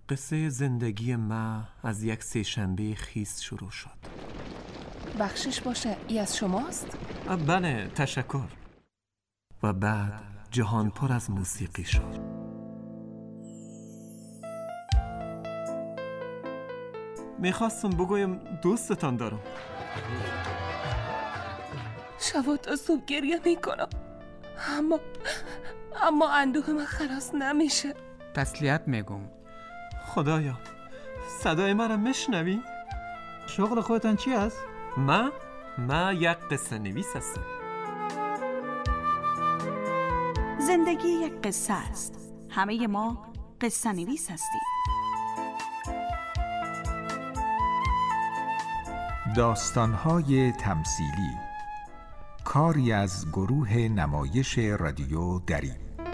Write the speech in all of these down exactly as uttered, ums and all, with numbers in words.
قصه زندگی ما از یک سه‌شنبه خیس شروع شد. بخشش باشه، ای از شماست؟ بله، تشکر. و بعد جهان پر از موسیقی شد. میخواستم بگویم دوستتان دارم. شبا تا صبح گریه میکنم، اما اما اندوه من خلاص نمیشه. تسلیت میگم. خدایا، صدای مرا میشنوی؟ شغل خودتان چی است؟ من؟ من یک قصه نویس هستم. زندگی یک قصه است. همه ما قصه نویس هستیم. داستان‌های تمثیلی، کاری از گروه نمایش رادیو دری.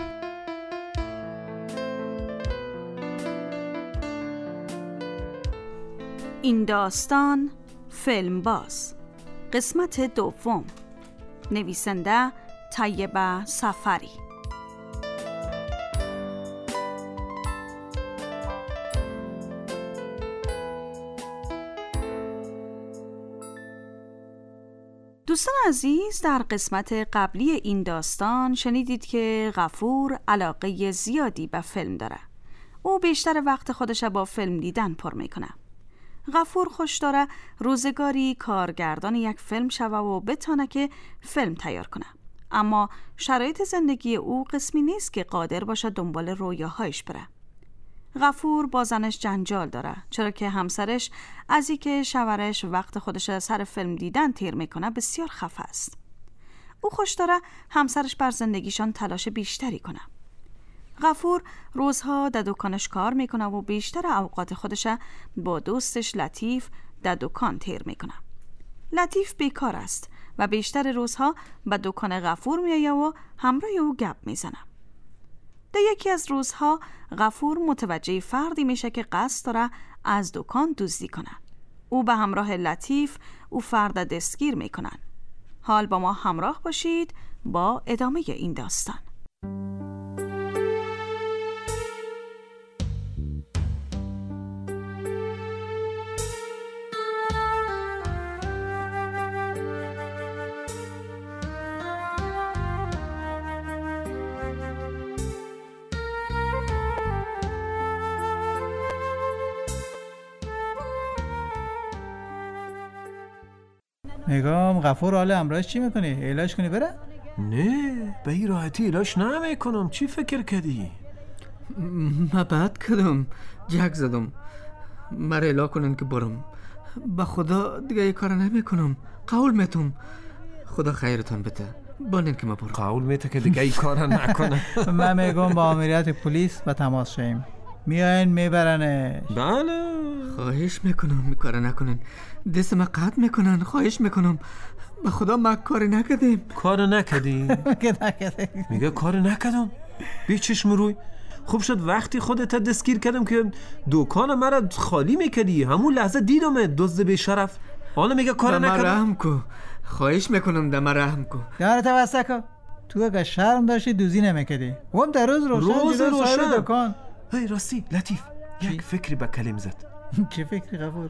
این داستان فیلم باز، قسمت دوم. نویسنده طیبه سفری. دوستان عزیز، در قسمت قبلی این داستان شنیدید که غفور علاقه زیادی به فیلم داره. او بیشتر وقت خودش با فیلم دیدن پر میکنه. غفور خوش داره روزگاری کارگردان یک فیلم شوه و بتونه که فیلم تیار کنه. اما شرایط زندگی او قسمی نیست که قادر باشه دنبال رویاهایش بره. غفور با زنش جنجال داره، چرا که همسرش از اینکه شوهرش وقت خودش سر فیلم دیدن تیر میکنه بسیار خفه است. او خوش داره همسرش بر زندگیشان تلاش بیشتری کنه. غفور روزها در دکانش کار میکنه و بیشتر اوقات خودش با دوستش لطیف در دکان تیر میکنه. لطیف بیکار است و بیشتر روزها به دکان غفور میایه و همراه او گپ میزنه. در یکی از روزها غفور متوجه فردی میشه که قصد داره از دکان دزدی کنه. او به همراه لطیف او فرد دستگیر میکنن. حال با ما همراه باشید با ادامه این داستان. میگم غفور حال امروز چی میکنی؟ علاج کنی بره؟ نه، به این راحتی علاج نمیکنم. چی فکر کردی؟ ما بعد کدم جک زدم مرا علاج کنن که برم. با خدا دیگه این کار نمیکنم. قول میتم. خدا خیرتان بده. بانن که ما برم. قول میته که دیگه این کار نکنه. من میگم با امریت پلیس و تماس شیم، میاین میبرنش. بله، خواهش میکنم می کار نکنن. دست ما قطع میکنن. خواهش میکنم. به خدا ما کار نکردیم. کار نکردیم؟ میگه کار نکردم. بی چشم روی. خوب شد وقتی خودت دستگیر کردم که دکان مرا خالی میکردی. همون لحظه دیدم دزد بی شرف. حالا میگه کار نکردم. دم رحم کو. خواهش میکنم دم رحم کو. دارت واسه کو. تو اگه شرم داشتی دوزی نمیکردی. هم در روز روشن روز جلو صاحب روشن. دکان. هی راستی لطیف، یک فکری به کلم زد. چه فکری غفور؟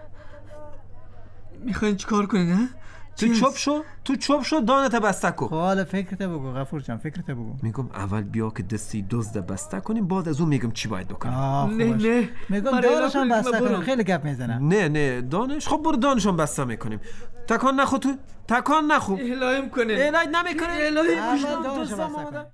میخواین چی کار کنی نه؟ تو چوب شو، تو چوب شو دانت بسته کو. حالا فکرت بگو غفور جان، فکرت بگو. میگم اول بیا که دستی دزد بسته کنیم، بعد از اون میگم چی باید بکنیم. نه نه میگم دانشان بسته کنیم. خیلی گپ میزنم. نه نه دانش. خب برو دانشان بسته میکنیم. تکان نخو، تو تکان نخو. الهیم کنه. الهی نمیکنه. الهی اول دانشان بسته کنیم.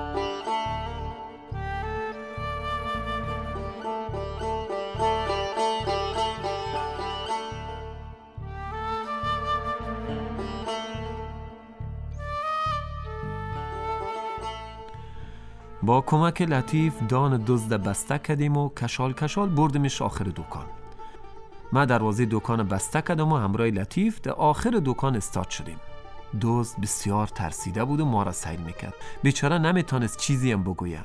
با کمک لطیف دان دزد بسته کردیم و کشال کشال بردیمش آخر دکان. ما دروازه دکان بسته کردم و همراه لطیف در آخر دکان استارت شدیم. دزد بسیار ترسیده بود و ما را سیل میکرد. بیچاره نمیتونست چیزی هم بگوید.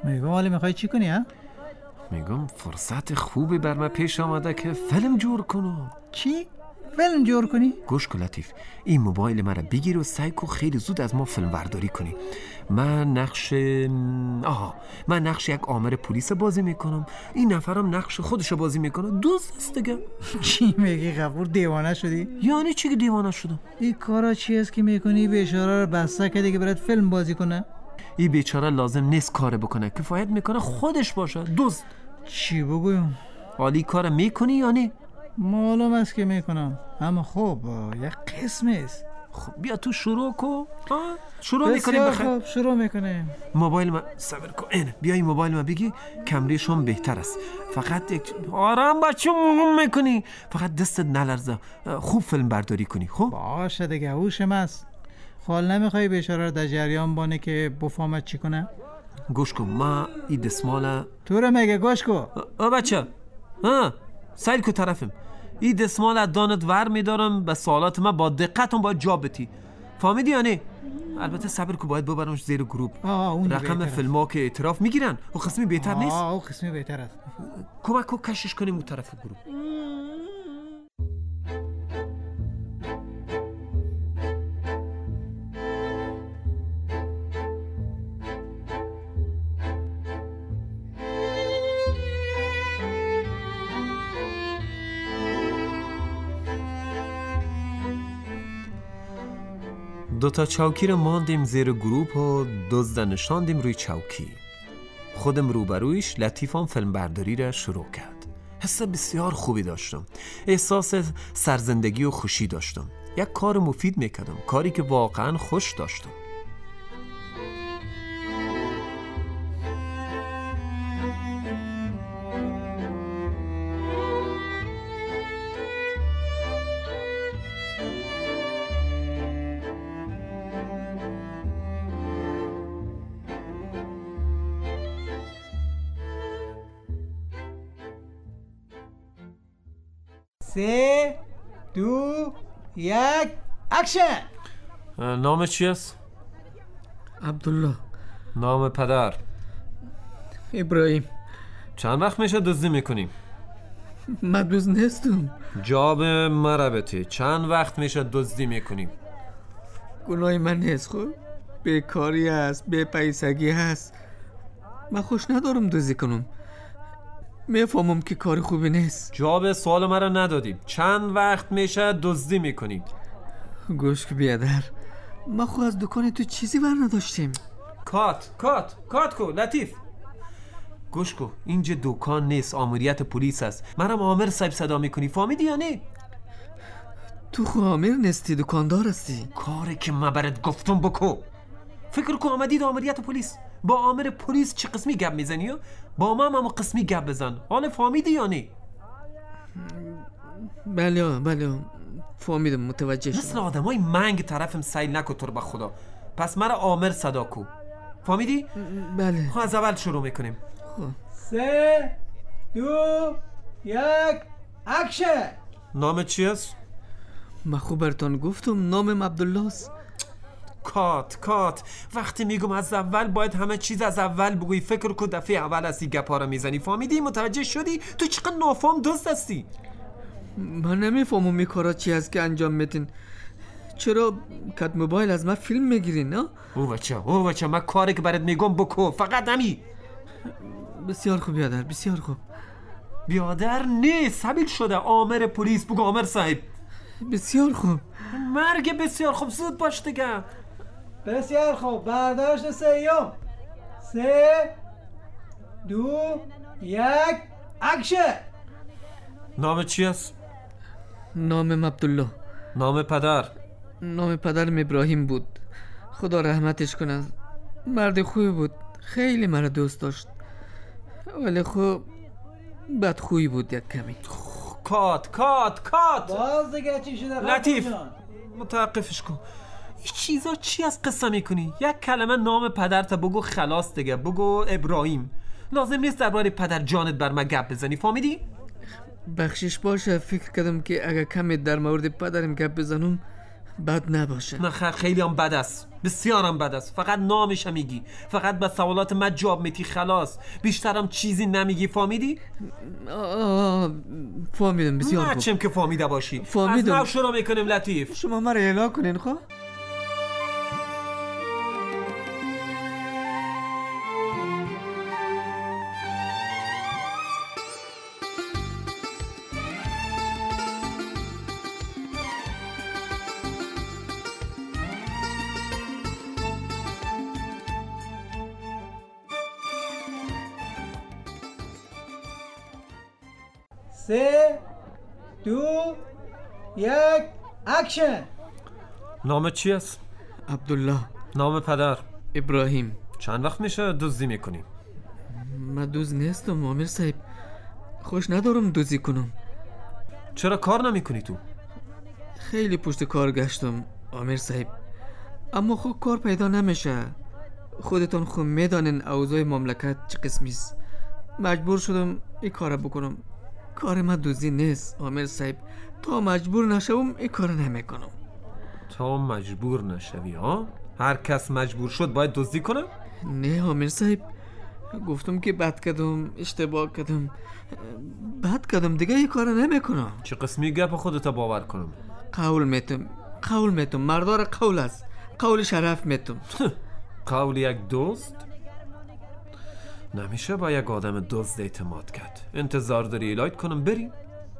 میگم حالا میخوای چی کنی ها؟ میگم فرصت خوبی بر من پیش آمده که فیلم جور کنم. چی؟ فیلم جور کنی؟ گوش کن لطیف، این موبایل مرا بگیر و سعی کن خیلی زود از ما فیلم برداری کنی. من نقش آها من نقش یک آمر پلیس بازی میکنم، این نفرم نقش خودشو بازی میکنه. دوست است دیگه. چی میگی غفور؟ دیوانه شدی؟ یعنی چی که دیوانه شدم؟ این کارا چی است که میکنی؟ بیچاره رو بسته کردی که برات فیلم بازی کنه؟ این بیچاره لازم نیست کار بکنه، کفایت میکنه خودش باشه. دوست چی بگویم؟ حالی کار میکنی یا نه؟ معلوم است که میکنم، اما خب یک قسم است. خب بیا تو شروع کن. شروع میکنیم. بخیر خب شروع میکنیم. موبایل من صبر کن. اینه بیا این موبایل من بگی، کمریش هم بهتر است. فقط یک آرام بچه مهم میکنی، فقط دستت نلرزه، خوب فیلم برداری کنی. خب باشه دیگه، هوشم است. خال نمیخوای بیچاره رو در جریان بانه که بفهمد چی کنه؟ گوش کن، ما این دستمال تو رو میگه گوش کن. آ بچه ها سیل کو طرفم. این دستمال از دانت ور میدارم، به سوالات من با دقتون باید جواب بدی. فهمیدی یا نه؟ البته صبر کو، باید ببرمش زیر گروپ. رقم فیلم ها که اعتراف میگیرن او قسمی بهتر نیست؟ آه او قسمی بهتر است. کمک کو کشش کنیم اون طرف گروپ. دوتا چوکی رو ماندیم زیر گروپ و دزد نشاندیم روی چوکی. خودم روبرویش لطیفان فیلم برداری را شروع کرد. حس بسیار خوبی داشتم، احساس سرزندگی و خوشی داشتم. یک کار مفید میکردم، کاری که واقعا خوش داشتم. سه دو یک اکشن. نام چی است؟ عبدالله. نام پدر؟ ابراهیم. چند وقت میشه دزدی میکنیم؟ من دزد نیستم. جواب مرا بده، چند وقت میشه دزدی میکنیم؟ گناه من نیست. خب بیکاری هست، بی پیسگی هست. من خوش ندارم دزدی کنم، میفهمم که کار خوبی نیست. جواب سوال مرا ندادیم، چند وقت میشه دزدی میکنیم؟ گوش که بیادر، ما خود از دکان تو چیزی بر نداشتیم. کات کات کات کو لطیف. گوش کو، اینجا دکان نیست، آمریت پلیس است. مرا آمر صاحب صدا میکنی، فهمیدی یا نه؟ تو خو آمر نیستی، دکاندار هستی. کاری که من برات گفتم بکو. فکر کو آمدی آمریت پلیس، با آمر پلیس چه قسمی گپ میزنی؟ با ما هم قسمی گپ بزن. حالا فهمیدی یا نه؟ بله بله فهمیدم، متوجه شدم. مثل آدمای منگ طرفم سیل نکو تو رو به خدا. پس مرا آمر صدا کو، فهمیدی؟ بله. خب از اول شروع میکنیم. سه دو یک اکشن. نام چی است؟ من خوب براتون گفتم نامم عبدالله است. کات کات، وقتی میگم از اول باید همه چیز از اول بگوی. فکر کو دفعه اول هستی گپا رو میزنی، فهمیدی؟ متوجه شدی؟ تو چقدر نافهم دوست هستی. من نمیفهمم می کارا چی هست که انجام میدین. چرا کت موبایل از من فیلم میگیرین؟ نه او بچه او بچه من کاری که برات میگم بکو، فقط همی. بسیار خوب بیادر، بسیار خوب. بیادر نیست، حبیل شده آمر پلیس، بگو آمر صاحب. بسیار خوب. مرگ بسیار خوب، زود باش دیگه. بسیار خوب، برداشت سیوم. سه دو یک اکشن. نام چی است؟ نامم عبدالله. نام پدر؟ نام پدرم ابراهیم بود، خدا رحمتش کنه. مرد خوبی بود، خیلی مرا دوست داشت، ولی خب بدخویی بود یک کمی. کات کات کات. باز دیگه چی شده لطیف؟ متوقفش کن. این چیزا چی از قصه میکنی؟ یک کلمه نام پدرت بگو خلاص دیگه. بگو ابراهیم. لازم نیست درباره پدر جانت بر من گپ بزنی، فهمیدی؟ بخشش باشه، فکر کردم که اگه کمی در مورد پدرم گپ بزنم بد نباشه. نه خیر، خیلی هم بد است، بسیارم بد است. فقط نامش میگی، فقط به سوالات من جواب میدی، خلاص. بیشترم چیزی نمیگی. فهمیدی؟ آه فهمیدم، بسیار خوب. چم که فهمیده باشی. فهمیدم. از نو شروع میکنیم لطیف. شما مرا اعلام کنین خب. سه دو یک اکشن. نام چی است؟ عبدالله. نام پدر؟ ابراهیم. چند وقت میشه دزدی میکنی؟ من دوز نیستم آمیر صاحب، خوش ندارم دوزی کنم. چرا کار نمیکنی تو؟ خیلی پشت کار گشتم آمیر صاحب، اما خب کار پیدا نمیشه. خودتون خود میدانین اوضاع مملکت چه قسمیست. مجبور شدم این کار بکنم. کار من دوزی نیست آمیر صاحب، تا مجبور نشوم این کار نمیکنم. تا مجبور نشوی ها؟ هر کس مجبور شد باید دزدی کنه؟ نه آمیر صاحب، گفتم که بد کردم، اشتباه کردم، بد کردم، دیگه این کار نمیکنم. چه قسمی گپ خودت باور کنم؟ قول میتم، قول میتم، مردار قول است، قول شرف میتم. قول یک دزد؟ نمیشه با یک آدم دزد اعتماد کرد. انتظار داری ایلایت کنم بری؟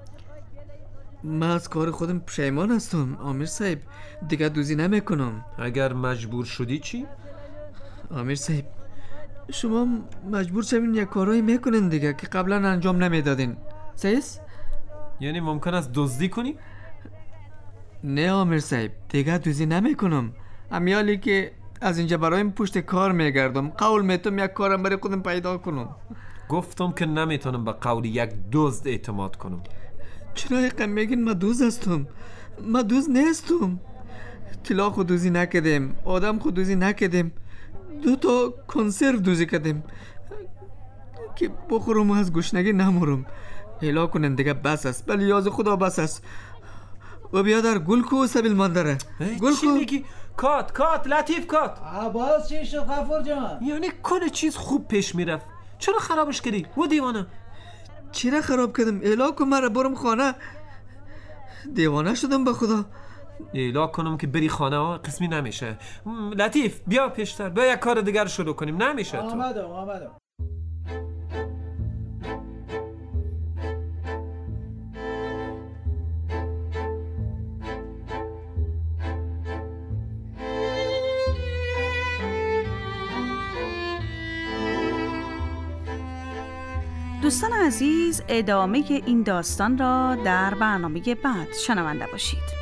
من از کار خودم پشیمان هستم آمیر صاحب، دیگه دوزی نمیکنم. اگر مجبور شدی چی؟ آمیر صاحب شما مجبور شوین یک کارایی میکنین دیگه که قبلا انجام نمیدادین، صحیحست؟ یعنی ممکن است دزدی کنی؟ نه آمیر صاحب، دیگه دوزی نمیکنم. امیالی که از اینجا برایم پشت کار میگردم، قول میتم یک کارم برای خودم پیدا کنم. گفتم که نمیتونم به قول یک دزد اعتماد کنم. چرا یکم میگین من دوز هستم؟ من دوز نیستم. طلا خود دوزی نکردیم، آدم خود دوزی نکردیم، دو تا کنسرو دوزی کردیم که بخورم و از گشنگی نمورم. هلا کنن دیگه بس است، بلی یاز خدا بس است. و بیادر گل کو سبیل مانداره. گل چی کو میگی؟ کات کات لطیف کات. باز چی شد غفور جان؟ یعنی کل چیز خوب پیش میرفت، چرا خرابش کردی؟ و دیوانه چرا خراب کردم؟ اعلام کن مرا برم خانه. دیوانه شدم به خدا. اعلام کنم که بری خانه ها قسمی نمیشه. لطیف بیا پیشتر، بیا یک کار دیگر شروع کنیم. نمیشه تو. آمدم آمدم. دوستان عزیز، ادامه این داستان را در برنامه بعد شنونده باشید.